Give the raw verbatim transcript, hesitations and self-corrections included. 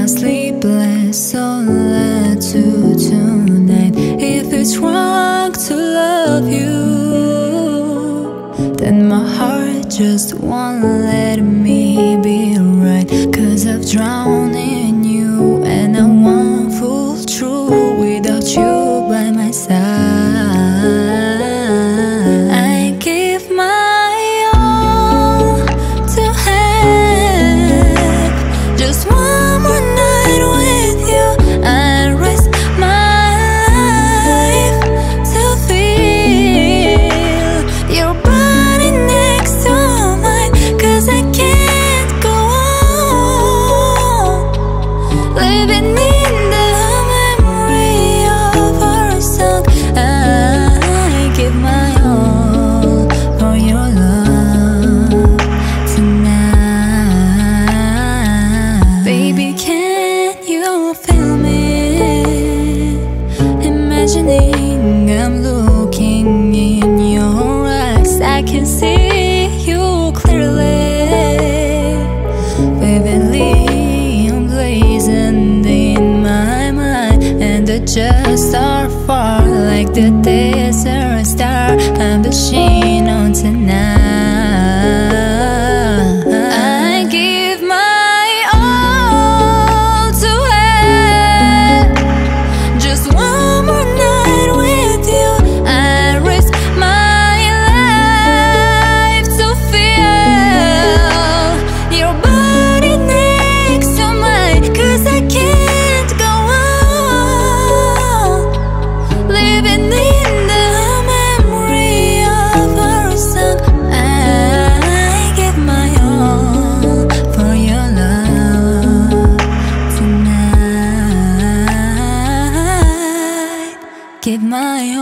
sleepless solitude tonight. If it's wrong to love you, then my heart just won't let me be right. Cause I've drowned in you and I won't fall through without you by my side. I give my all to have just one more night with you. I risk my life to feel your body next to mine. Cause I can't go on living in the memory of our song. I give my all for your love tonight. Baby, can you feel me? Imagining I'm looking in your eyes. I can see you clearly, vividly emblazoned in my mind. And the just are far like the desert star I'm the sheen on tonight. I give my all to have just one more night with you. I risk my life to feel your body next to mine. Cause I can't go on living in the memory of our song. I give my all for your love tonight. Give my